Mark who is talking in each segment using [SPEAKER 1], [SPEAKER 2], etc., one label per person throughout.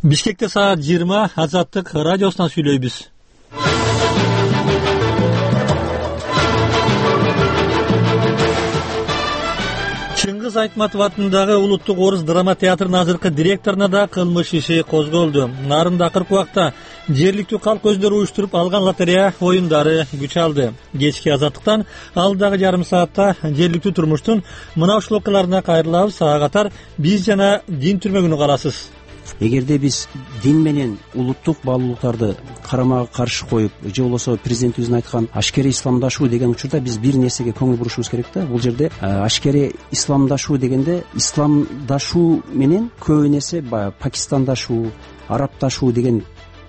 [SPEAKER 1] Бишкекте саат 20 Азаттык радиосунан сүйлөйбүз. Чыңгыз Айтматов атындагы Улуттук Орус драма театрынын азыркы директоруна да кылмыш иши козголду. Нарында акыркы убакта жергиликтүү калк өздөрү уюштуруп алган лотерея оюндары күч алды. Кечки Азаттыктан алдагы жарым саатта жергиликтүү турмуштун мына ушул окуяларына кайрылабыз. Ага катар биз жана дин түрмөгүнү карасыз.
[SPEAKER 2] Эгерде биз дин менен улуттук баалуулуктарды карама каршы коюп, же болбосо президентибиздин айткан ашкери исламдашуу деген учурда биз бир нерсеге көңүл бурушубуз керек да. Бул жерде ашкери исламдашуу дегенде исламдашуу менен көп нерсе пакистандашуу, арабташуу деген.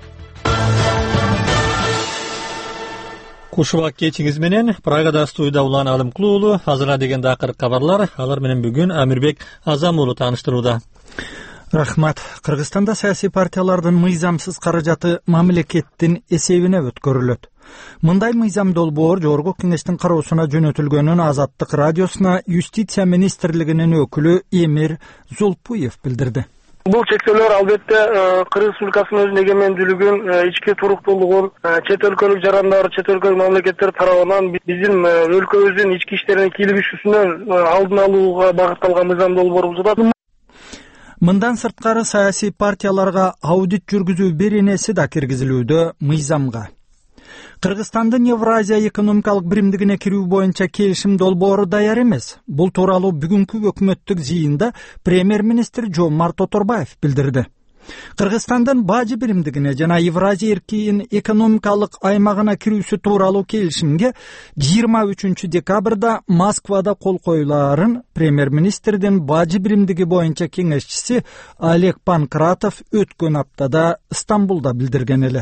[SPEAKER 1] Кушубак кечиңиз менен Прагада студияда Улан Алымкулуу уулу азырына дегенде акыркы кабарлар. Алар менен бүгүн Амирбек Азам уулу тааныштырууда.
[SPEAKER 3] Рахмат. Кыргызстанда саясий партиялардын мыйзамсыз каражаты мамлекеттин эсебине өткөрүлөт. Мындай мыйзам долбоор Жогорку Кеңештин кароосуна жөнөтүлгөнүн Азаттык радиосуна Юстиция министрлигинин өкүлү Эмир Зулпуев билдирди.
[SPEAKER 4] Бул чектөөлөр албетте Кыргыз Республикасынын өзүнүн эгемендүүлүгүн, ички туруктуулугун, чет өлкөлүк жарандар, чет өлкөлүк мамлекеттер тарабынан биздин өлкөбүздүн ички иштерине кийлигишүүсүнөн алдын алууга багытталган мыйзам долбоор болуп.
[SPEAKER 3] Мындан сырткары саясий партияларга аудит жүргүзүү беренеси да киргизилүүдө мыйзамга. Кыргызстандын Евразия экономикалык биримдигине кирүү боюнча келишим долбоору даяр эмес. Бул тууралуу бүгүнкү өкмөттүк жыйында премьер-министр Жомарт Оторбаев билдирди. Кыргызстандын бажы биримдигине жана Евразия эркин экономикалык аймагына кирүүсү тууралуу келишимге 23 декабрда Москвада кол коюлаарын премьер-министрдин бажы биримдиги боюнча кеңешчиси Олег Панкратов өткөн аптада Стамбулда билдирген эле.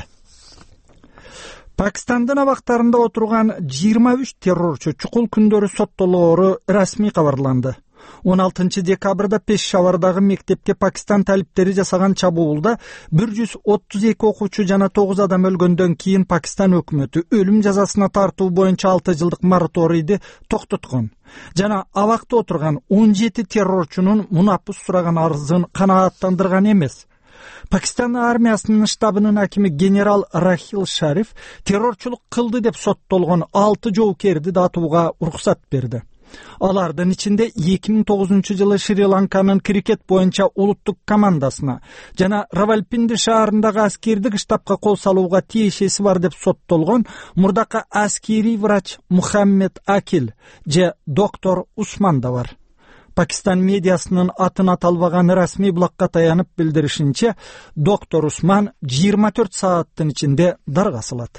[SPEAKER 3] Пакистандын абактарында отурган 23 террорчу чукул күндөрү соттолоору расмий кабарланды. 16 декабрда Пешавардагы мектепке Пакистан талиптери жасаган чабуулда 132 окуучу жана 9 адам өлгөндөн кийин Пакистан өкмөтү өлүм жазасына тартуу боюнча 6 жылдык мораторийди токтоткон жана абакта отурган 17 террорчунун мунапыс сураган арызын канааттандырган эмес. Пакистан армиясынын штабынын акими генерал Рахил Шариф террорчулук кылды деп соттолгон 6 жоокерди да атууга уруксат берди. Алардын ичинде 2009 жылы Шри-Ланканын крикет боюнча улуттук командасына жана Равалпинди шаарындагы аскердик штабка кол салууга тиешеси бар деп соттолгон мурдакы аскерий врач Мухаммед Акил же доктор Усман да бар. Пакистан медиасынын атын аталбаган расмий блокка таянып билдиришинче, доктор Усман 24 сааттын ичинде даргасылат.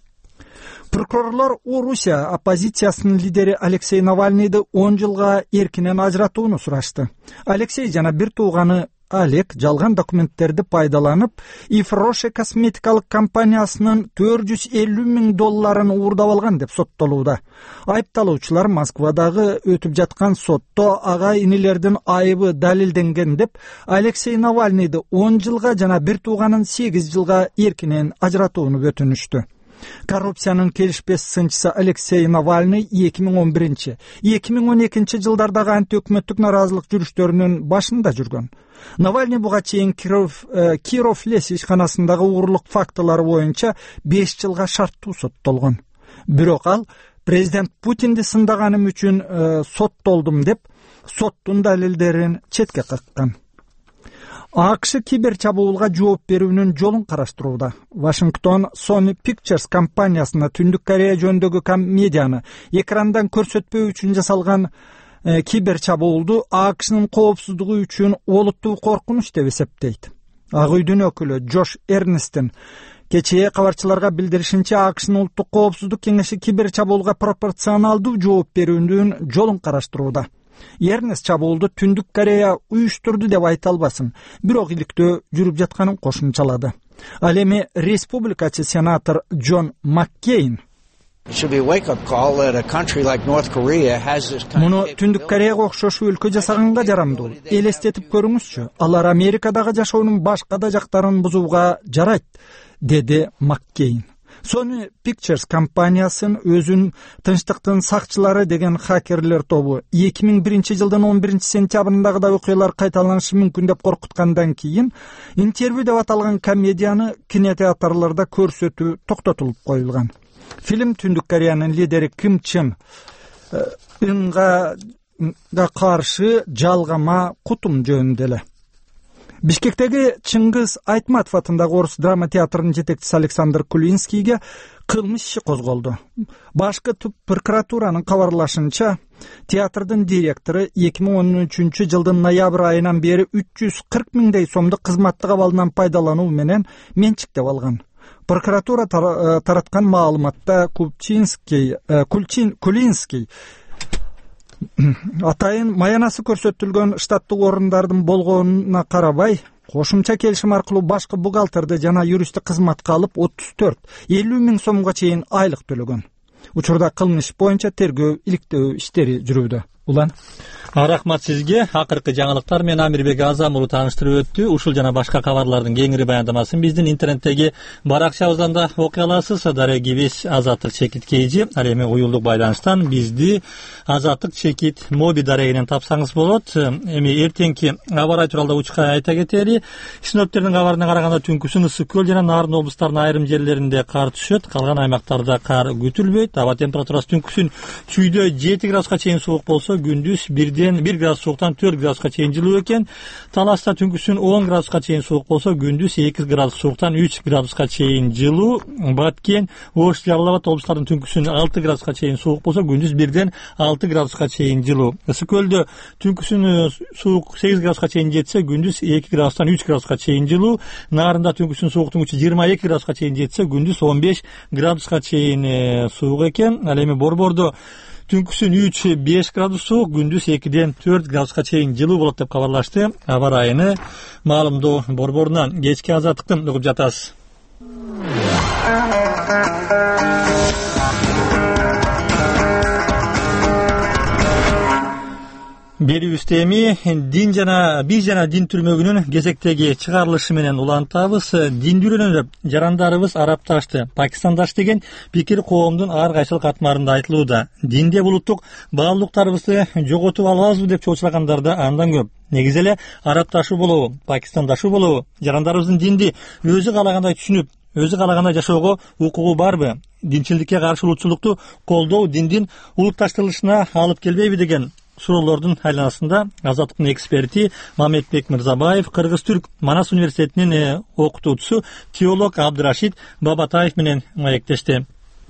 [SPEAKER 3] Прокурорлор Орусия оппозициясынын лидери Алексей Навальныйды 10 жылга эркинен ажыратууну сурашты. Алексей жана бир тууганы Олег жалган документтерди пайдаланып, Ифроше косметикалык компаниясынын $450,000 уурдап алган деп соттолууда. Айыпталуучулар Москвадагы өтүп жаткан сотто ага инилердин айыбы далилденген деп Алексей Навальныйды 10 жылга жана бир тууганын 8 жылга эркинен ажыратууну өтүнүштү. Коррупциянын келишпес сынчысы Алексей Навальный 2011-2012 жылдардагы антиөкмөттүк наразылык жүрүштөрүнүн башында жүргөн. Навальный буга чейин Киров лес ишканасындагы уурулук фактылары боюнча 5 жылга шарттуу соттолгон. Бирок ал президент Путинди сындаганым үчүн соттолдум деп соттун далилдерин четке каккан. АКШ кибер чабуулга жооп берүүнүн жолун караштырууда. Вашингтон Sony Pictures компаниясына Түндүк Корея жөнүндөгү комедияны экрандан көрсөтпөө үчүн жасалган кибер чабуулду АКШнын коопсуздугу үчүн олуттуу коркунуч деп эсептейт. Ак үйдүн өкүлү Джош Эрнстен кечээ кабарчыларга билдиришинче, АКШнын улуттук коопсуздук кеңеши кибер чабуулга пропорционалдуу жооп берүүнүн жолун караштырууда. Эрнест чабуулду Түндүк Корея уюштурду деп айта албасын, бирок иликтөө жүрүп жатканын кошумчалады. Ал эми республикачы сенатор Джон Маккейн муну Түндүк Кореяга окшош өлкө жасаганга жарамдуу. Элестетип көрүңүзчү, алар Америкадагы жашоонун башка да жактарын бузууга жарайт, деди Маккейн. Sony Pictures компаниясын өзүн тынчтыктын сакчылары деген хакерлер тобу 2001-жылдын 11-сентябрындагы окуялар кайталанышы мүмкүн деп коркуткандан кийин интервью деп аталган комедияны кинотеатрларда көрсөтүү токтотулуп коюлган. Фильм Түндүк Кореянын лидери Ким Чен Ынга каршы жалгама кутум жөнүндө эле. Бишкектеги Чыңгыз Айтматов атындагы орус драма театрынын жетекчиси Александр Кулинскийге кылмыш иши козголду. Башкы прокуратуранын кабарлашынча, театрдын директору 2013-жылдын ноябрь айынан бери 340 миңдей сомдук кызматтык абалынан пайдалануу менен менчиктеп алган. Прокуратура тараткан маалыматта Кулинский атайын маянасы көрсөтүлгөн штаттык орундардын болгонуна карабай, кошумча келишим аркылуу башкы бухгалтерди жана юристти кызматка алып 34-50 миң сомго чейин айлык төлөгөн. Учурда кылмыш боюнча тергөө иликтөө иштери жүрүүдө. Улан.
[SPEAKER 1] Рахмат сизге. Акыркы жаңылыктар менен Амирбек Азам уулу тааныштырып өттү. Ушул жана башка кабарлардын кеңири баяндамасын биздин интернеттеги баракчабыздан да окуй аласыз. Дарек Гибис Азаттык чекит кейжи. Ал эми уюлдук байланыштан бизди Азаттык чекит моби дарегинен тапсаңыз болот. Эми эртеңки аба ырайы тууралуу учка айта кетели. Синоптиктердин кабарына караганда түнкүсүн ысык көл жана Нарын облустарынын айрым жерлеринде кар түшөт. Калган аймактарда кар күтүлбөйт. Аба температурасы түнкүсүн чүйдө 7 градуска чейин суук болсо, күндүз 1 градус сууктан 4 градуска чейин жылуу экен. Таласта түнкүсүн 10 градуска чейин суук болсо, күндүз 2 градус сууктан 3 градуска чейин жылуу. Баткен, Ош, Жалал-Абад облустарынын түнкүсүн 6 градуска чейин суук болсо, күндүз 1 6 градуска чейин жылуу. Ысык көлдө түнкүсүн суук 8 градуска чейин жетсе, күндүз 2 градустан 3 градуска чейин жылуу. Нарында түнкүсүн сууктун күчү 22 градуска чейин жетсе, күндүз 15 градуска чейин суук экен. Ал эми Борбордо түнкүсүн 3-5 градус суук, күндүз 2-ден 4 градуска чейин жылуу болот деп кабарлашты. Аба ырайыны маалымдоо борборунан кечки Азаттыктан угуп жатасыз. Берүүбүздө эми биз жана дин түрмөгүнүн кезектеги чыгарылышы менен улантабыз. Диндүүлөр жарандарыбыз арапташты, пакистандаш деген пикир коомдун ар кайсыл катмарында айтылууда. Динде улуттук баалуулуктарыбызды жоготуп алабызбы деп чоочулагандар да андан көп. Негизи эле арапташуу болобу, пакистандашуу болобу, жарандарыбыздын динди өзү каалагандай түшүнүп, өзү каалагандай жашоого укугу барбы? Динчиликке каршы улутчулукту колдоо диндин улутташтырылышына алып келбейби деген суроолордун айланасында Азаттыктын эксперти Мамедбек Мырзабаев Кыргыз-Түрк Манас университетинин окутуучусу теолог Абдырашид Бабатаев менен маектешти.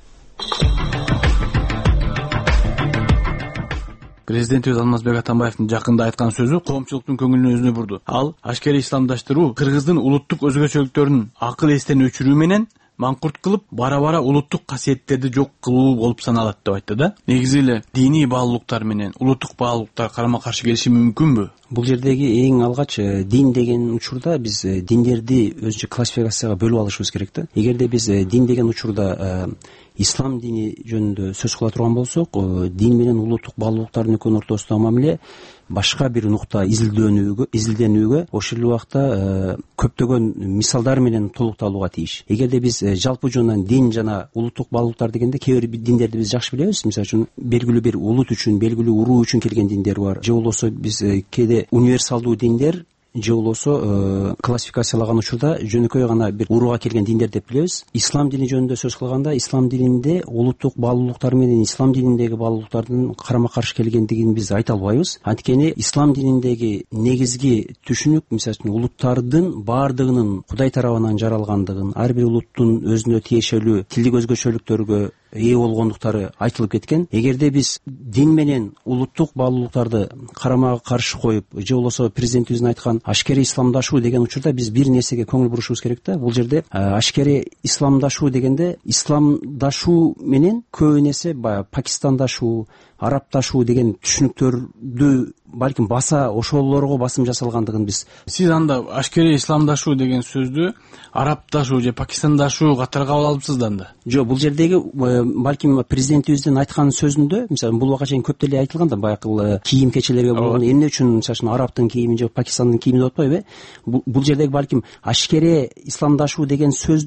[SPEAKER 5] Президентибиз Алмазбек Атамбаевдин жакында айткан сөзү коомчулуктун көңүлүн өзүнө бурду. Ал ашкери исламдаштыруу Кыргыздын улуттук өзгөчөлүктөрүн акыл эстен өчүрүү менен маңкурт кылып, бара-бара улуттук касиеттерди жок кылуу болуп саналат деп айтты да. Негизи эле диний баалуулуктар менен улуттук баалуулуктар карама-каршы келиши мүмкүнбү?
[SPEAKER 2] Бул жердеги эң алгач дин деген учурда биз диндерди өзүнчө классификацияга бөлүп алышыбыз керек да. Эгерде биз дин деген учурда ислам дини жөнүндө сөз кыла турган болсок, дин менен улуттук баалуулуктардын экөөнүн ортосундагы мамиле башка бир нукта изилденүүгө ошол убакта көптөгөн мисалдар менен толукталууга тийиш. Эгерде биз жалпы жөнүнөн дин жана улуттук баалуулуктар дегенде кээ бир диндерди биз жакшы билебиз. Мисалы үчүн белгилүү бир улут үчүн, белгилүү уруу үчүн келген диндер бар. Же болбосо биз кээде универсалдуу диндер, же болбосо классификациялаган учурда жөнөкөй гана бир урууга келген диндер деп билебиз. Ислам дини жөнүндө сөз кылганда, ислам дининде улуттук баалуулуктар менен ислам дининдеги баалуулуктардын карама-каршы келгендигин биз айта албайбыз. Анткени ислам дининдеги негизги түшүнүк, мисалы үчүн улуттардын баардыгынын Кудай тарабынан жаралгандыгын, ар бир улуттун өзүнө тиешелүү тилдик өзгөчөлүктөргө ээ болгондуктары айтылып кеткен. Эгерде биз дин менен улуттук баалуулуктарды карама каршы коюп, же болбосо президентибиздин айткан ашкери исламдашуу деген учурда биз бир нерсеге көңүл бурушубуз керек да. Бул жерде ашкери исламдашуу дегенде исламдашуу менен көп нерсе баягы пакистандашуу, арапташуу деген түшүнүктөрдү балким ошолорго басым жасалгандыгын биз.
[SPEAKER 5] Сиз анда ашкери исламдашуу деген сөздү арапташуу же пакистандашуу катары кабыл алыпсыз да анда?
[SPEAKER 2] Жок, бул жердеги балким президентибиздин айткан сөзүндө, мисалы бул убакка чейин көп деле айтылган да, баягы кийим кечелерге болгон эмне үчүн, мисалы арабтын кийимин же Пакистандын кийимин деп атпайбы? Бул жердеги балким ашкери исламдашуу деген сөздүн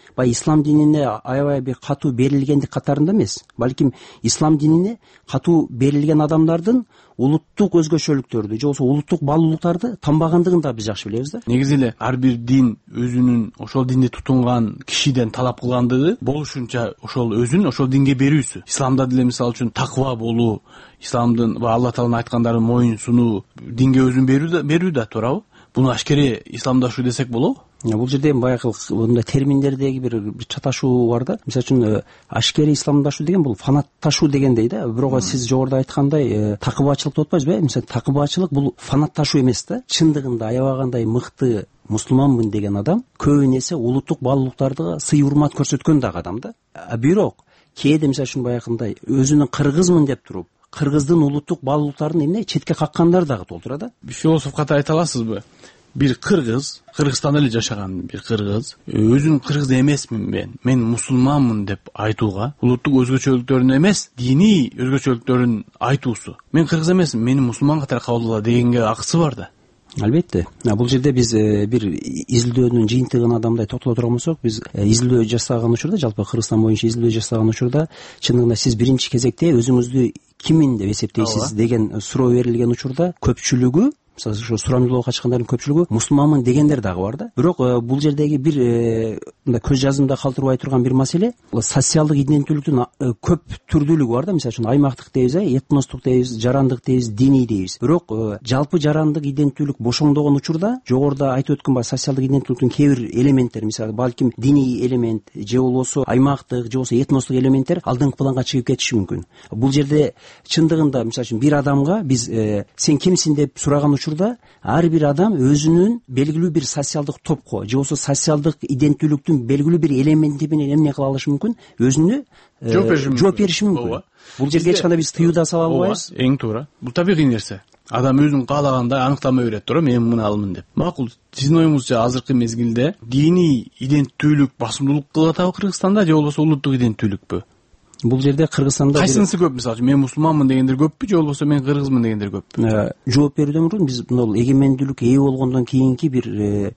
[SPEAKER 2] баягы ислам динине аябай бир катуу берилгендик катарында эмес, балким ислам динине катуу берилген адамдардын улуттук өзгөчөлүктөрдү же болбосо улуттук баалуулуктарды танбагандыгын да биз жакшы билебиз да.
[SPEAKER 5] Негизи эле ар бир дин өзүнүн ошол динди тутунган кишиден талап кылгандыгы болушунча ошол өзүн ошол динге берүүсү. Исламда деле мисалы үчүн таква болуу, исламдын Алла Тааланын айткандарын моюн сунуу, динге өзүн берүү да туурабы? Буну ашкере исламдашуу десек болобу?
[SPEAKER 2] Бул жерде баягы мындай терминдердеги бир чаташуу бар да. Мисалы үчүн ашкере исламдашуу деген бул фанатташуу дегендей да. Бирок сиз жогоруда айткандай такыбачылык деп атпайсызбы? Мисалы такыбачылык бул фанатташуу эмес да. Чындыгында аябагандай мыкты мусулманмын деген адам көбүн эсе улуттук баалуулуктарга сый урмат көрсөткөн дагы адам да. Бирок кээде мисалы үчүн баягындай өзүнүн кыргызмын деп туруп, кыргыздын улуттук баалуулуктарын эмне четке каккандар дагы толтура да.
[SPEAKER 5] Философ катары айта аласызбы? Бир кыргыз, Кыргызстанда эле жашаган бир кыргыз өзүн кыргыз эмесмин мен мусулманмын деп айтууга улуттук өзгөчөлүктөрүн эмес, диний өзгөчөлүктөрүн айтуусу. Мен кыргыз эмесмин, мени мусулман катары кабылдагыла дегенге акысы бар да.
[SPEAKER 2] Албетте. Бул жерде биз бир изилдөөнүн жыйынтыгын адамдай токтоло турган болсок, биз изилдөө жасаган учурда, жалпы Кыргызстан боюнча изилдөө жасаган учурда, чындыгында сиз биринчи кезекте өзүңүздү киммин деп эсептейсиз деген суроо берилген учурда көпчүлүгү, мисалы ошо сурамжылоого качкандардын көпчүлүгү мусулманмын дегендер дагы бар да. Бирок бул жердеги бир мындай көз жазымда калтырбай турган бир маселе, социалдык иденттүүлүктүн көп түрдүүлүгү бар да. Мисалы үчүн аймактык дейбиз, этностук дейбиз, жарандык дейбиз, диний дейбиз. Бирок жалпы жарандык иденттүүлүк бошоңдогон учурда жогоруда айтып өткөн баягы социалдык иденттүүлүктүн кээ бир элементтери, мисалы балким диний элемент же болбосо аймактык же болбосо этностук элементтер алдыңкы планга чыгып кетиши мүмкүн. Бул жерде чындыгында мисалы үчүн бир адамга биз сен кимсиң деп сураган учурда ар бир адам өзүнүн белгилүү бир социалдык топко же болбосо социалдык иденттүүлүктүн белгилүү бир элементи менен эмне кыла алышы мүмкүн, өзүнө жооп бериши мүмкүн. Бул жерге эч кандай биз тыюу да сала албайбыз.
[SPEAKER 5] Эң туура. Бул табигый нерсе. Адам өзүн каалагандай аныктама берет, туура, мен мыналмын деп. Макул. Сиздин оюңузча азыркы мезгилде диний иденттүүлүк басымдуулук кылып атабы Кыргызстанда же болбосо улуттук иденттүүлүкпү?
[SPEAKER 2] Бул жерде Кыргызстанда
[SPEAKER 5] кайсынысы көп? Мисалы мен мусулманмын дегендер көппү же болбосо мен кыргызмын дегендер көппү?
[SPEAKER 2] Жооп берүүдөн мурун биз мына эгемендүүлүк ээ болгондон кийинки бир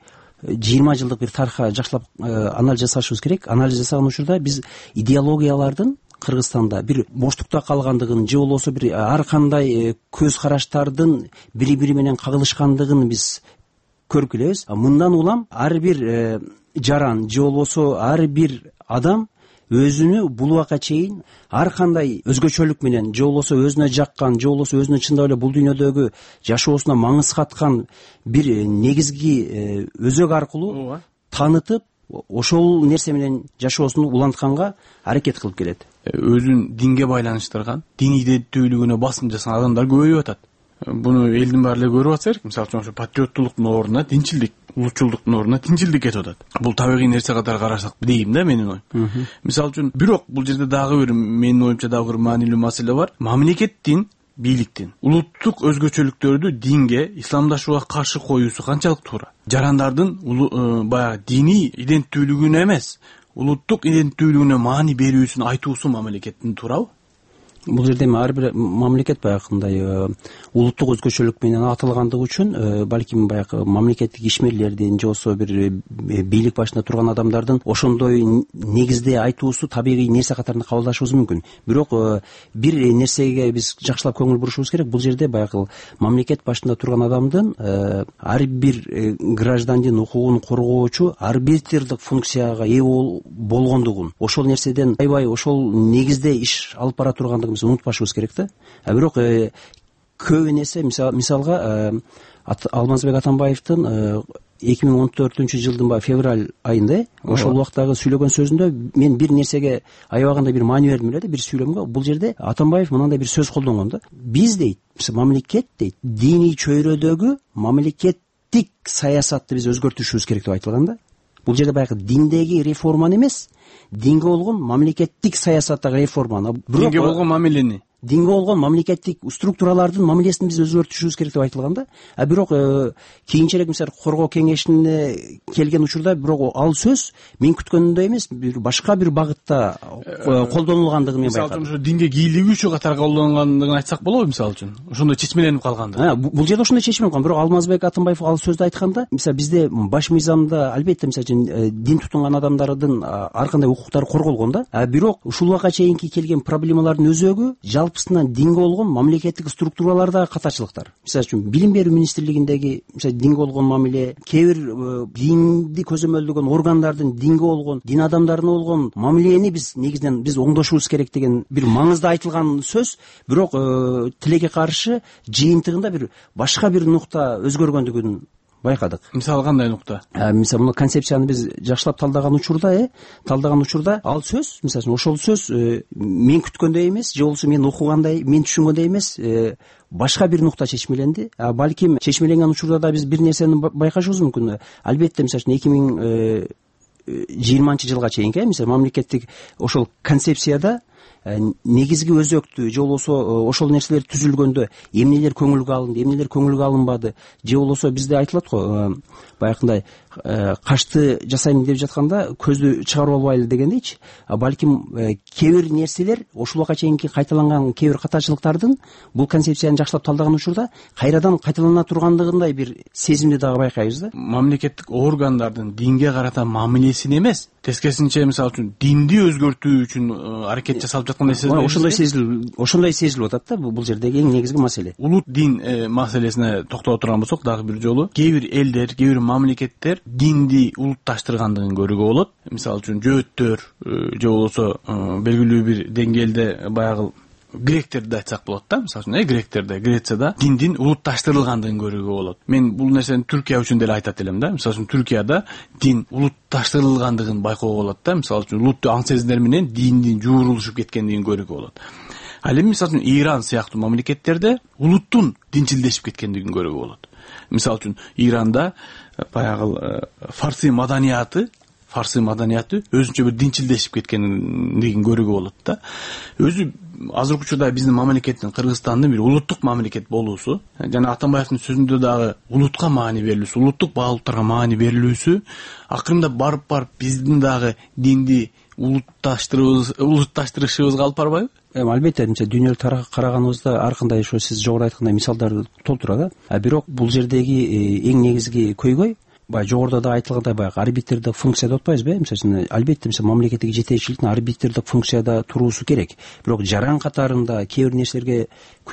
[SPEAKER 2] 20 жылдык бир тарыхка жакшылап анализ жасашыбыз керек. Анализ жасаган учурда биз идеологиялардын Кыргызстанда бир боштукта калгандыгын же болбосо бир ар кандай көз караштардын бири-бири менен кагылышкандыгын биз көрүп келебиз. Мындан улам ар бир жаран же болбосо ар бир адам өзүнү бул убакка чейин ар кандай өзгөчөлүк менен же болбосо өзүнө жаккан же болбосо өзүнүн чындап эле бул дүйнөдөгү жашоосуна маңыз каткан бир негизги өзөк аркылуу таанытып, ошол нерсе менен жашоосун улантканга аракет кылып келет.
[SPEAKER 5] Өзүн динге байланыштырган, дин иденттүүлүгүнө басым жасаган адамдар көбөйүп атат. Буну элдин баары эле көрүп атса керек. Мисалы үчүн ошо патриоттуулуктун ордуна тинчилдик, улутчулдуктун ордуна тинчилдик кетип атат. Бул табигый нерсе катары карасак дейм да, менин оюм. Мисалы үчүн бирок бул жерде дагы бир менин оюмча дагы бир маанилүү маселе бар. Мамлекеттин, бийликтин улуттук өзгөчөлүктөрдү динге, исламдашууга каршы коюусу канчалык туура? Жарандардын баягы диний иденттүүлүгүнө эмес, улуттук иденттүүлүгүнө маани берүүсүн айтуусу мамлекеттин туурабы?
[SPEAKER 2] Бул жерде ар бир мамлекет баягындай улуттук өзгөчөлүк менен аталгандыгы үчүн балким баягы мамлекеттик ишмерлердин же болбосо бир бийлик башында турган адамдардын ошондой негизде айтуусу табигый нерсе катарында кабылдашыбыз мүмкүн. Бирок бир нерсеге биз жакшылап көңүл бурушубуз керек. Бул жерде баягы мамлекет башында турган адамдын ар бир гражданин укугун коргоочу арбитрлдик функцияга ээ болгондугун, ошол нерседен аябай ошол негизде иш алып бара тургандыгын унутпашыбыз керек да. Бирок көбүн эсе мисалга Алмазбек Атамбаевдин 2014-жылдын февраль айында ошол убактагы сүйлөгөн сөзүндө мен бир нерсеге аябагандай бир маани бердим эле да, бир сүйлөмгө. Бул жерде Атамбаев мынандай бир сөз колдонгон да. Биз дейт, мамлекет дейт, диний чөйрөдөгү мамлекеттик саясатты биз өзгөртүшүбүз керек деп айтылган да. Бул жерде баягы диндеги реформаны эмес, динге болгон мамлекеттик саясаттагы реформаны.
[SPEAKER 5] Динге болгон мамилени.
[SPEAKER 2] динге болгон мамлекеттик структуралардын мамилесин биз өзгөртүшүбүз керек деп айтылган да. Бирок кийинчерээк мисалы коргоо кеңешине келген учурда бирок ал сөз мен күткөнүмдөй эмес, башка бир багытта колдонулгандыгын мен байкадым.
[SPEAKER 5] Мисалы үчүн динге кийлигүүчү катары колдонулгандыгын айтсак болобу? Мисалы үчүн ошондой чечмеленип калгандыгы.
[SPEAKER 2] Бул жерде ошондой чечмеленип калган. Бирок Алмазбек Атымбаев ал сөздү айтканда, мисалы бизде баш мыйзамда албетте мисалы үчүн дин тутунган адамдардын ар кандай укуктары корголгон да. Бирок ушул убакка чейинки келген проблемалардын өзөгү жалпысынан динге болгон мамлекеттик структураларда катачылыктар. Мисалы үчүн билим берүү министрлигиндеги мисалы динге болгон мамиле, кээ бир динди көзөмөлдөгөн органдардын динге болгон, дин адамдарына болгон мамилени биз негизинен оңдошубуз керек деген бир маңызда айтылган сөз. Бирок тилекке каршы жыйынтыгында бир башка бир нукта өзгөргөндүгүн байкадык.
[SPEAKER 5] Мисалы кандай нукта?
[SPEAKER 2] Мисалы мына концепцияны биз жакшылап талдаган учурда ал сөз, мисалы ошол сөз мен күткөндөй эмес, же болбосо мен окугандай, мен түшүнгөндөй эмес, башка бир нукта чечмеленди. Балким чечмеленген учурда да биз бир нерсени байкашыбыз мүмкүн. Албетте мисалы 2020-жылга чейинки мисалы мамлекеттик ошол концепцияда негизги өзөктүү же болбосо ошол нерселер түзүлгөндө эмнелер көңүлгө алынды, эмнелер көңүлгө алынбады, же болбосо бизде айтылат го баягындай кашты жасайм деп жатканда көздү чыгарып албайлы дегендейчи. Балким кээ бир нерселер ошол убакка чейинки кайталанган кээ бир катачылыктардын бул концепцияны жакшылап талдаган учурда кайрадан кайталана тургандыгындай бир сезимди дагы байкайбыз да.
[SPEAKER 5] Мамлекеттик органдардын динге карата мамилесин эмес, тескерисинче мисалы үчүн динди өзгөртүү үчүн аракет жасалып жаткандай сезилет.
[SPEAKER 2] Ошондой сезилип атат да бул жердеги эң негизги маселе.
[SPEAKER 5] Улут дин маселесине токтоло турган болсок дагы бир жолу кээ бир элдер, кээ бир мамлекеттер динди улутташтыргандыгын көрүүгө болот. Мисалы үчүн жөөттөр же болбосо белгилүү бир деңгээлде баягы гректерди айтсак болот да. Мисалы үчүн гректерде, Грецияда диндин улутташтырылгандыгын көрүүгө болот. Мен бул нерсени Түркия үчүн деле айтат элем да. Мисалы үчүн Түркияда дин улутташтырылгандыгын байкоого болот да. Мисалы үчүн улуттуу аң сезимдер менен диндин жуурулушуп кеткендигин көрүүгө болот. Ал эми мисалы үчүн Иран сыяктуу мамлекеттерде улуттун динчилдешип кеткендигин көрүүгө болот. Мисалы үчүн Иранда баягы фарсы маданияты өзүнчө бир динчилдешип кеткендигин көрүүгө болот да. Өзү азыркы учурда биздин мамлекеттин Кыргызстандын бир улуттук мамлекет болуусу, жана Атамбаевдин сөзүндө дагы улутка маани берилүүсү, улуттук баалуулуктарга маани берилүүсү акырында барып биздин дагы динди улутташтырышыбызга алып барбайбы?
[SPEAKER 2] Албетте, дүйнөлүк караганыбызда ар кандай ошо сиз жогору айткандай мисалдар толтура да. Бирок бул жердеги эң негизги көйгөй баягы жогоруда да айтылгандай баягы арбитрдик функция деп атпайбызбы? Мисалы албетте мамлекеттик жетекчиликтин арбитрдик функцияда туруусу керек. Бирок жаран катарында кээ бир нерселерге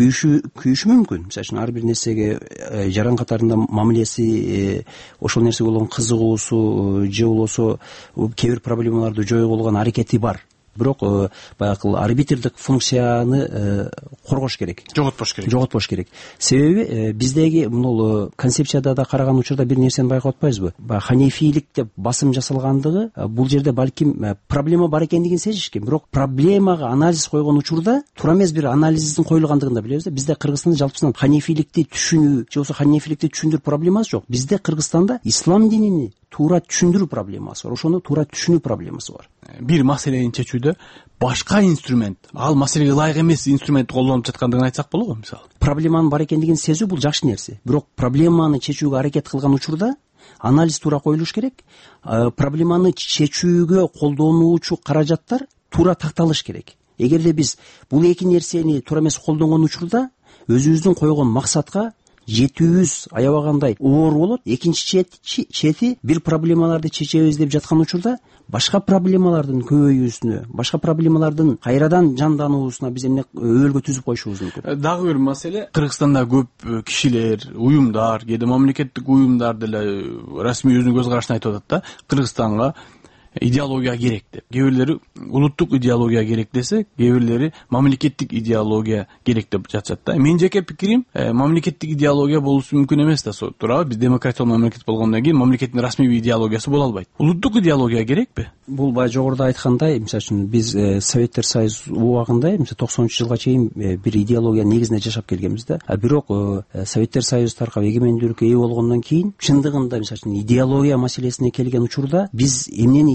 [SPEAKER 2] күйүшү мүмкүн. Мисалы ар бир нерсеге жаран катарында мамилеси, ошол нерсеге болгон кызыгуусу же болбосо кээ бир проблемаларды жоюу болгон аракети бар. Бирок баягы арбитрдик функцияны коргош керек. Жоготпош керек. Себеби биздеги мына концепцияда да караган учурда бир нерсени байкап атпайбызбы? Ханефийлик деп басым жасалгандыгы бул жерде балким проблема бар экендигин сезишкен. Бирок проблемага анализ койгон учурда туура эмес бир анализдин коюлгандыгын да билебиз да. Бизде Кыргызстанда жалпысынан ханефийликти түшүнүү же болбосо ханефийликти түшүндүрүү проблемасы жок. Бизде Кыргызстанда ислам динини туура түшүндүрүү проблемасы бар, ошону туура түшүнүү проблемасы бар.
[SPEAKER 5] Бир маселени чечүүдө башка инструмент, ал маселеге ылайык эмес инструмент колдонуп жаткандыгын айтсак болобу мисалы?
[SPEAKER 2] Проблеманын бар экендигин сезүү бул жакшы нерсе. Бирок проблеманы чечүүгө аракет кылган учурда анализ туура коюлуш керек. Проблеманы чечүүгө колдонуучу каражаттар туура такталыш керек. Эгерде биз бул эки нерсени туура эмес колдонгон учурда өзүбүздүн койгон максатка жетүүбүз аябагандай оор болот. Экинчи чети бир проблемаларды чечебиз деп жаткан учурда башка проблемалардын көбөйүүсүнө, башка проблемалардын кайрадан жандануусуна биз эмне өбөлгө түзүп коюшубуз мүмкүн.
[SPEAKER 5] Дагы бир маселе, Кыргызстанда көп кишилер, уюмдар, кээде мамлекеттик уюмдар деле расмий өзүнүн көз карашын айтып атат да, Кыргызстанга идеология керек деп. Кээ бирлери улуттук идеология керек десе, кээ бирлери мамлекеттик идеология керек деп жатышат да. Менин жеке пикирим, мамлекеттик идеология болушу мүмкүн эмес да, туура. Биз демократиялык мамлекет болгондон кийин мамлекеттин расмий идеологиясы боло албайт. Улуттук идеология керекпи?
[SPEAKER 2] Бул баягы жогоруда айткандай, мисалы үчүн биз Советтер Союз убагында, 90-жылга чейин бир идеология негизинде жашап келгенбиз да. Бирок Советтер Союзу таркап эгемендүүлүккө ээ болгондон кийин чындыгында мисалы үчүн идеология маселесине келген учурда биз эмнени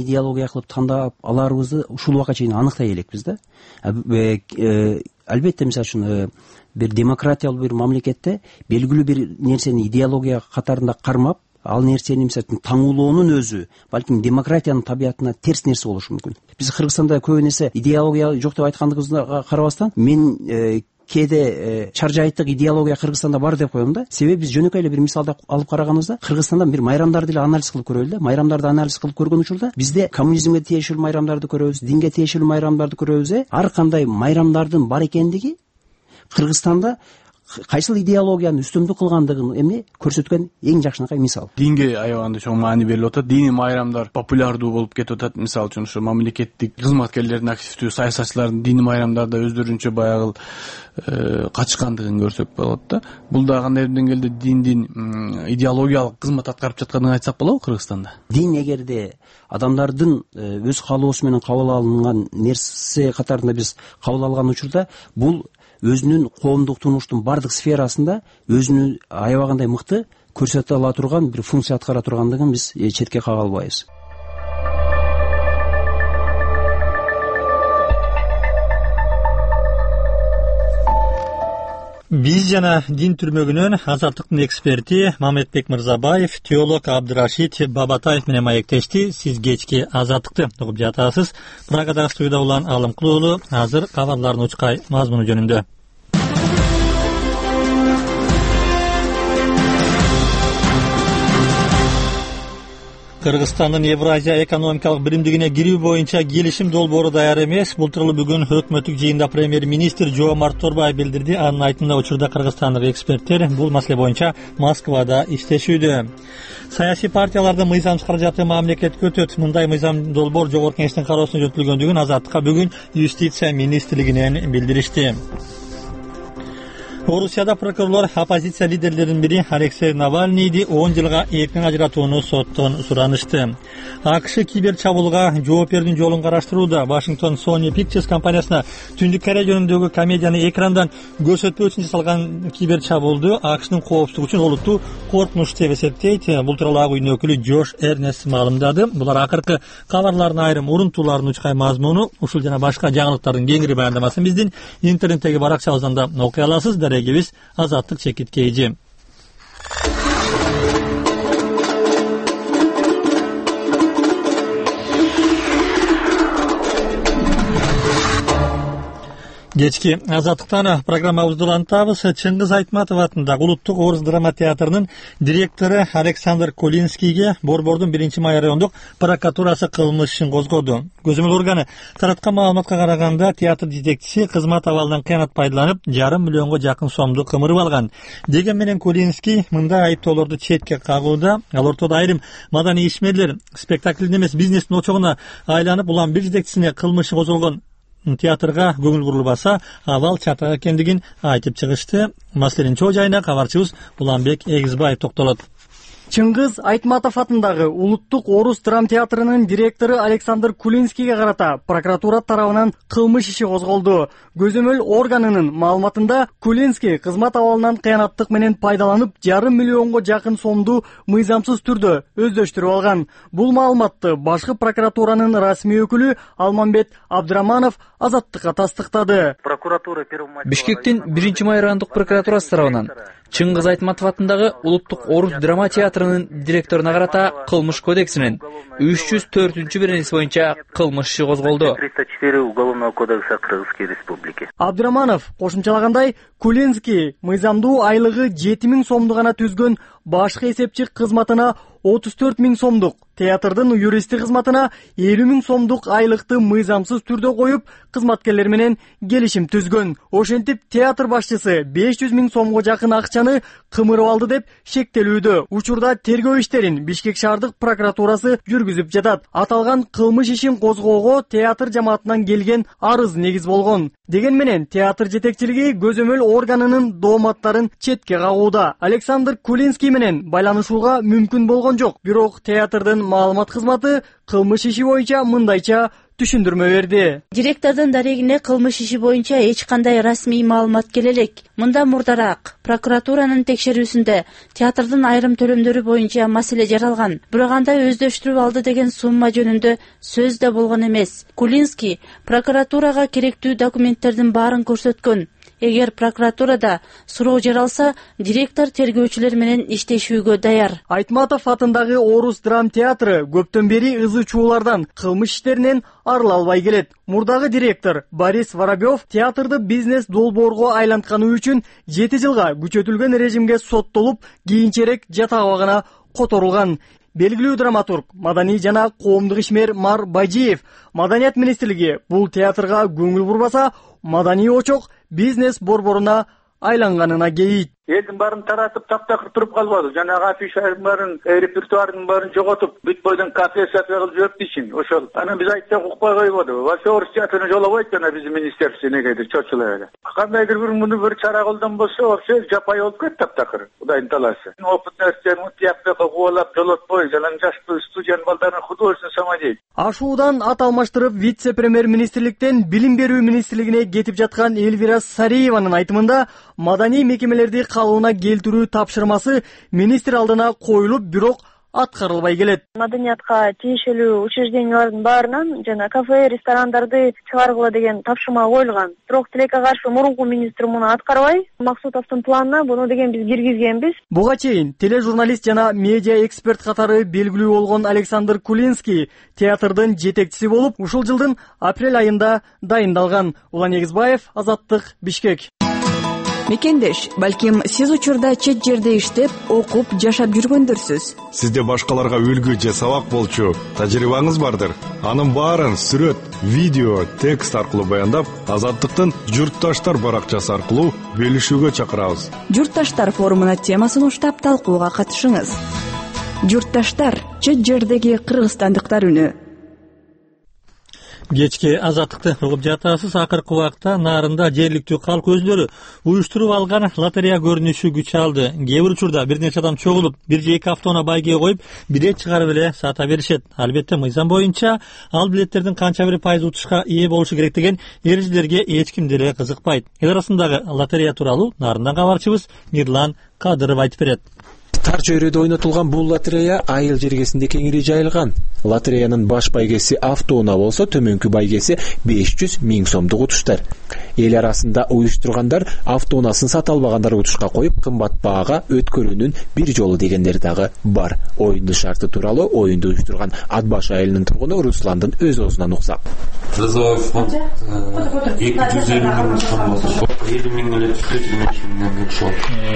[SPEAKER 2] идеология кылып тандап аларыбызды ушул убакка чейин аныктай элекпиз да. Албетте, мисалы үчүн бир демократиялуу бир мамлекетте белгилүү бир нерсени идеология катарында кармап, ал нерсени мисалы үчүн таңуулоонун өзү балким демократиянын табиятына терс нерсе болушу мүмкүн. Биз Кыргызстанда көбү нерсе идеология жок деп айткандыгыбызга карабастан, мен кээде чаржайыттык идеология Кыргызстанда бар деп коем да. Себеби биз жөнөкөй эле бир мисалды алып караганыбызда, Кыргызстанда бир майрамдарды деле анализ кылып көрөлү да. Майрамдарды анализ кылып көргөн учурда бизде коммунизмге тиешелүү майрамдарды көрөбүз, динге тиешелүү майрамдарды көрөбүз. Ар кандай майрамдардын бар экендиги Кыргызстанда кайсыл идеологияны үстөмдүк кылгандыгын эмне көрсөткөн эң жакшынакай мисал.
[SPEAKER 5] Динге аябаганда чоң маани берилип атат. Диний майрамдар популярдуу болуп кетип атат. Мисалы үчүн ошо мамлекеттик кызматкерлердин, активдүү саясатчылардын диний майрамдарда өздөрүнчө баягы катышкандыгын көрсөк болот да. Бул да кандай деңгээлде диндин идеологиялык кызмат аткарып жаткандыгын айтсак болобу Кыргызстанда?
[SPEAKER 2] Дин эгерде адамдардын өз каалоосу менен кабыл алынган нерсе катарында биз кабыл алган учурда, бул өзүнүн коомдук турмуштун бардык сферасында өзүнүн аябагандай мыкты көрсөтө ала турган бир функция аткара тургандыгын биз четке кага албайбыз.
[SPEAKER 1] Биз жана дин түрмөгүнөн Азаттыктын эксперти Мамедбек Мырзабаев, теолог Абдырашид Бабатаев менен маектешти. Сиз кечки Азаттыкты угуп жатасыз. Прагадагы студияда улан Алымкул уулу азыр кабарлардын учкай мазмуну жөнүндө. Кыргызстандын Евразия экономикалык биримдигине кирүү боюнча келишим долбоору даяр эмес. Бул тууралуу бүгүн өкмөттүк жыйында премьер-министр Жомарт Торбаев билдирди. Анын айтымында учурда кыргызстандык эксперттер бул маселе боюнча Москвада иштешүүдө. Саясий партиялардын мыйзамсыз каражаты мамлекетке өтөт. Мындай мыйзам долбоор жогорку кеңештин кароосуна жөнөтүлгөндүгүн Азаттыкка бүгүн Юстиция министрлигинен билдиришти. Орусияда прокурорлор оппозиция лидерлеринин бири Алексей Навальныйды 10 жылга эркин ажыратууну соттон суранышты. АКШ кибер чабуулга жооп берүүнүн жолун караштырууда. Вашингтон Sony Pictures компаниясына Түндүк Корея жөнүндөгү комедияны экрандан көрсөтпөө үчүн жасалган кибер чабуулду АКШнын коопсуздугу үчүн олуттуу коркунуч деп эсептейт. Бул тууралуу ак үйдүн өкүлү Джош Эрнест маалымдады. Булар акыркы кабарлардын айрым урунтууларынын учкай мазмуну. Ушул жана башка жаңылыктардын кеңири баяндамасын биздин интернеттеги баракчабыздан да окуй аласыз. Дарегибиз Азаттык чекиткейжи. Кечки Азаттыктан программабызды улантабыз. Чыңгыз Айтматов атындагы Улуттук Орус драма театрынын директору Александр Кулинскийге Борбордун 1-май райондук прокуратурасы кылмыш ишин козгоду. Көзөмөл органы тараткан маалыматка караганда, театр жетекчиси кызмат абалынан кыянат пайдаланып, 5,5 миллионго жакын сомду кымырып алган. Деген менен Кулинский мындай айыптоолорду четке кагууда. Ал ортодо айрым маданий ишмерлер спектаклдин эмес бизнестин очогуна айланып, улам бир жетекчисине кылмыш козголгон театрга көңүл бурулбаса абал чатак экендигин айтып чыгышты. Маселенин чоо жайына кабарчыбыз Уланбек Эгизбаев токтолот.
[SPEAKER 6] Чыңгыз Айтматов атындагы Улуттук Орус драма театрынын директору Александр Кулинскийге карата прокуратура тарабынан кылмыш иши козголду. Көзөмөл органынын маалыматында Кулинский кызмат абалынан кыянаттык менен пайдаланып 5,5 миллионго жакын сомду мыйзамсыз түрдө өздөштүрүп алган. Бул маалыматты башкы прокуратуранын расмий өкүлү Алмамбет Абдыраманов Азаттыкка тастыктады.
[SPEAKER 7] Бишкектин 1-май райондук прокуратурасы тарабынан Чыңгыз Айтматов атындагы Улуттук Орус драма театрынын директоруна карата кылмыш кодексинин 304-беренеси боюнча кылмыш иши козголду.
[SPEAKER 6] 304 Уголовного кодекса Кыргызской Республики. Абдыраманов кошумчалагандай, Кулинский мыйзамдуу айлыгы 7,000 сомду гана түзгөн башкы эсепчи кызматына 34,000 сомдук, театрдын юристтик кызматына 50,000 сомдук айлыкты мыйзамсыз түрдө коюп, кызматкерлер менен келишим түзгөн. Ошентип, театр башчысы 500,000 сомго жакын акчаны кымырып алды деп шектелүүдө. Учурда тергөө иштерин Бишкек шаардык прокуратурасы жүргүзүп жатат. Аталган кылмыш ишин козгоого театр жамаатынан келген арыз негиз болгон. Деген менен театр жетекчилиги көзөмөл органынын дооматтарын четке кагууда. Александр Кулинский менен байланышууга мүмкүн болгон жок. Бирок театрдын маалымат кызматы кылмыш иши боюнча мындайча түшүндүрмө берди.
[SPEAKER 8] Директордун дарегине кылмыш иши боюнча эч кандай расмий маалымат келе элек. Мында мурдараак прокуратуранын текшерүүсүндө театрдын айрым төлөмдөрү боюнча маселе жаралган. Бирок анда өздөштүрүп алды деген сумма жөнүндө сөз да болгон эмес. Кулинский прокуратурага керектүү документтердин баарын көрсөткөн. Эгер прокуратурада суроо жаралса, директор тергөөчүлөр менен иштешүүгө даяр.
[SPEAKER 6] Айтматов атындагы Орус драм театры көптөн бери ызы чуулардан, кылмыш иштеринен арыла албай келет. Мурдагы директор Борис Воробьев театрды бизнес долбоорго айлантканы үчүн 7 жылга күчөтүлгөн режимге соттолуп, кийинчерээк жатагына которулган. Белгилүү драматург, маданий жана коомдук ишмер Мар Бажиев Маданият министрлиги бул театрга көңүл бурбаса, маданий очок бизнес борборуна айланганына кейит.
[SPEAKER 9] Элдин баарын таратып таптакыр туруп калбады. Жанагы афишалардын баарын, репертуардын баарын жоготуп, бүт бойдон компенсация кылып жиберди ичин. Ошол. Анан биз айтсак укпай койбоду. Вообще орус театрына жолобойт жана биздин министерство негедир чочулар. Кандайдыр бир муну бир чара колдонбосо, вообще жапай болуп кетти таптакыр. Кудайдын таласы. Опытный мутиякты куулап жолотпой, жанагы жаш студент балдарын художественный самодеятельность.
[SPEAKER 6] Ашуудан ат алмаштырып вице-премьер министрликтен билим берүү министрлигине кетип жаткан Эльвира Сариеванын айтымында маданий мекемелерди калыбына келтирүү тапшырмасы министр алдына коюлуп, бирок аткарылбай келет.
[SPEAKER 10] Маданиятка тиешелүү учреждениялардын баарынан жана кафе, ресторандарды чыгаргыла деген тапшырма коюлган. Бирок тилекке каршы мурунку министр муну аткарбай, Максутовдун планына буну деген биз киргизгенбиз.
[SPEAKER 6] Буга чейин тележурналист жана медиа эксперт катары белгилүү болгон Александр Кулинский театрдын жетекчиси болуп, ушул жылдын апрель айында дайындалган. Улан Егизбаев, Азаттык, Бишкек.
[SPEAKER 11] Мекендеш, балким сиз учурда чет жерде иштеп, окуп, жашап жүргөндүрсүз.
[SPEAKER 12] Сизде башкаларга үлгү же сабак болчу тажрыйбаңыз бардыр. Анын баарын сүрөт, видео, текст аркылуу баяндап, Азаттыктын Журтташтар баракчасы аркылуу бөлүшүүгө чакырабыз.
[SPEAKER 11] Журтташтар форумуна темасын уштап талкууга катышыңыз. Журтташтар, чет жердеги кыргызстандыктар үнү.
[SPEAKER 1] Кечки Азаттыкты угуп жатасыз. Акыркы убакта Нарында жергиликтүү калк өздөрү уюштуруп алган лотерея көрүнүшү күч алды. Кээ бир учурда бир нече адам чогулуп, 1-2 автоунаа байгеге коюп, билет чыгарып эле сата беришет. Албетте мыйзам боюнча ал билеттердин канча бир пайыз утушка ээ болушу керек деген эрежелерге эч ким деле кызыкпайт. Эл арасындагы лотерея тууралуу Нарындан кабарчыбыз Мирлан Кадыров айтып берет.
[SPEAKER 13] Тар чөйрөдө ойнотулган бул лотерея айыл жергесинде кеңири жайылган. Лотереянын баш байгеси автоунаа болсо, төмөнкү байгеси 500 000 сомдук утуштар. Эл арасында уюштургандар автоунаасын сата албагандар утушка коюп, кымбат баага өткөрүүнүн бир жолу дегендер дагы бар. Оюндун шарты тууралуу оюнду уюштурган Атбаш айылынын тургуну Русландын өз оозунан уксак.
[SPEAKER 14] Призовой фонд 250 000 сом болду. 50 000 эле түштү, 25 000 ушул.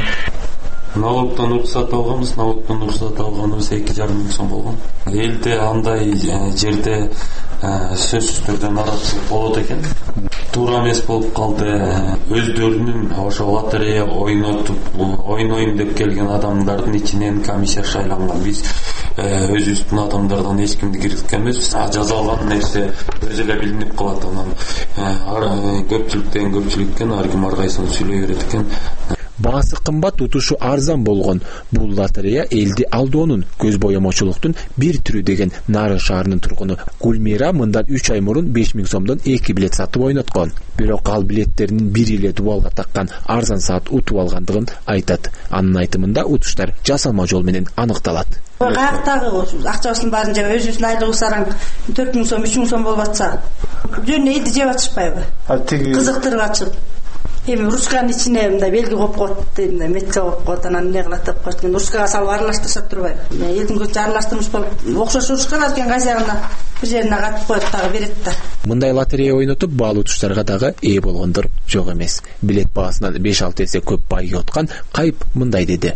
[SPEAKER 14] Налогтон уруксат алганбыз, налогтон уруксат алганыбыз 2,5 миң сом болгон. Элде андай жерде сөзсүз түрдө нараазычылык болот экен. Туура эмес болуп калды. Өздөрүнүн ошо лотерея ойнойм деп келген адамдардын ичинен комиссия шайланган. Биз өзүбүздүн адамдардан эч кимди киргизген эмеспиз. Жазалган нерсе өзү эле билинип калат. Анан көпчүлүккө ар ким ар кайсын сүйлөй берет экен.
[SPEAKER 13] Баасы кымбат, утушу арзан болгон бул лотерея элди алдоонун, көз боемочулуктун бир түрү деген Нарын шаарынын тургуну Гүлмира мындан 3 ай мурун 5 000 сомдон 2 билет сатып ойноткон. Бирок ал билеттеринин бири эле дубалга таккан арзан саат утуп алгандыгын айтат. Анын айтымында утуштар жасалма жол менен аныкталат.
[SPEAKER 15] Каяктагы акчабыздын баарын жеп өзүбүздүн айлык сарың 4 000 сом, 3 000 сом болуп атса, жөн элди жеп атышпайбы? Кызыктырып атышып. Эми русканын ичине мындай белги коюп коет, мындай метка коюп коет, анан эмне кылат деп коет. Рускага салып аралаштырышат турбайбы? Элдин көчү аралаштырмыш болуп, окшош рускалар экен, кайсы жагына бир жерине катып коет, дагы берет да.
[SPEAKER 13] Мындай лотерея ойнотуп, баалуу утуштарга дагы ээ болгондор жок эмес. Билет баасынан 5-6 эсе көп байге уткан Кайып мындай деди.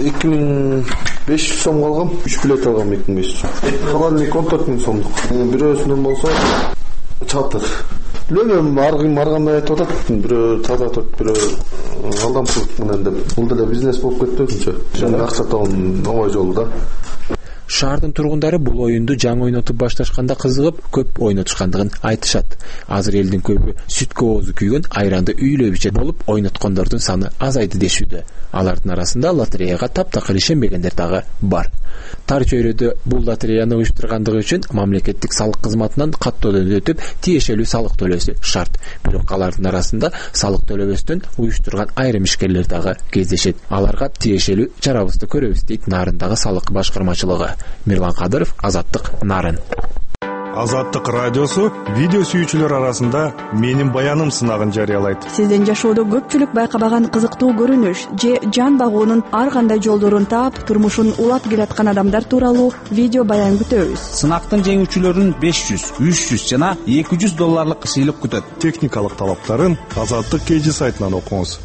[SPEAKER 16] 2500 сом алгам, 3 билет алгам 2500 сом. Калганы 14 000 сомдук. Бирөөсүнөн болсо чатыр. Лөмөм аргандай айтып атат, бирөө таза атат, бирөө алдамчылык менен деп. Бул деле бизнес болуп кетти өзүнчө. Жана акча табуу оңой жолу да.
[SPEAKER 13] Шаардын тургундары бул оюнду жаңы ойнотуп башташканда кызыгып көп ойнотушкандыгын айтышат. Азыр элдин көбү сүткө оозу күйгөн айранды үйлөп болуп ойноткондордун саны азайды дешүүдө. Алардын арасында лотереяга таптакыр ишенбегендер дагы бар. Тар чөйрөдө бул лотереяны уюштургандыгы үчүн мамлекеттик салык кызматынан каттоодон өтүп тиешелүү салык төлөсү шарт. Бирок алардын арасында салык төлөбөстөн уюштурган айрым ишкерлер дагы кездешет. Аларга тиешелүү чарабызды көрөбүз дейт Нарындагы салык башкармачылыгы. Мирлан Кадыров, Азаттык, Нарын.
[SPEAKER 12] Азаттык радиосу видео сүйүүчүлөр арасында менин баяным сынагын жарыялайт.
[SPEAKER 11] Сиздин жашоодо көпчүлүк байкабаган кызыктуу көрүнүш же жан багуунун ар кандай жолдорун таап, турмушун улап келаткан адамдар тууралуу видео баян күтөбүз.
[SPEAKER 17] Сынактын жеңүүчүлөрүн 500, 300 жана 200 долларлык сыйлык күтөт.
[SPEAKER 12] Техникалык талаптарын Азаттык KG сайтынан окуңуз.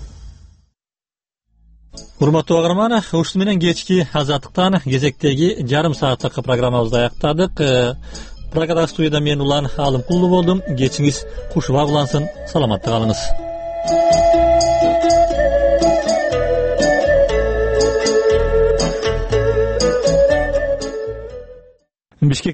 [SPEAKER 1] Урматтуу угарман, ушуну менен кечки Азаттыктан кезектеги жарым сааттык программабызды аяктадык. Программада студияда мен Улан Алымкулуу болдум. Кечиңиз кушубак улансын, саламатта калыңыз.